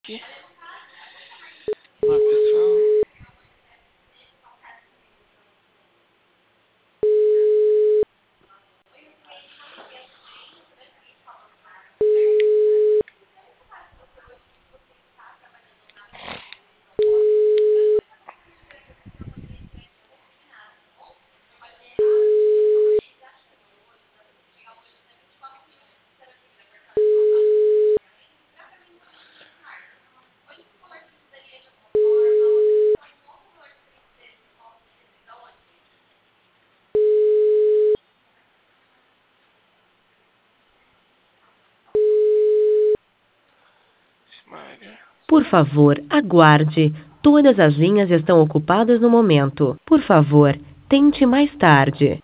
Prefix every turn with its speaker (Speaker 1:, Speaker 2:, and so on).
Speaker 1: Aqui. Olá, pessoal. Maria.
Speaker 2: Por favor, aguarde. Todas as linhas estão ocupadas no momento. Por favor, tente mais tarde.